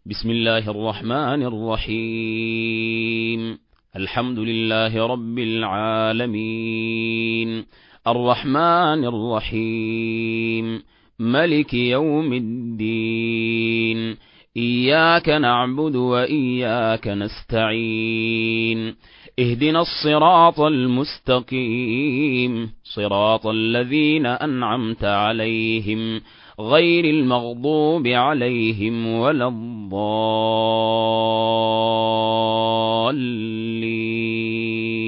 بسم الله الرحمن الرحيم. الحمد لله رب العالمين، الرحمن الرحيم، ملك يوم الدين. إياك نعبد وإياك نستعين. اهدنا الصراط المستقيم، صراط الذين أنعمت عليهم غير المغضوب عليهم ولا الضالين.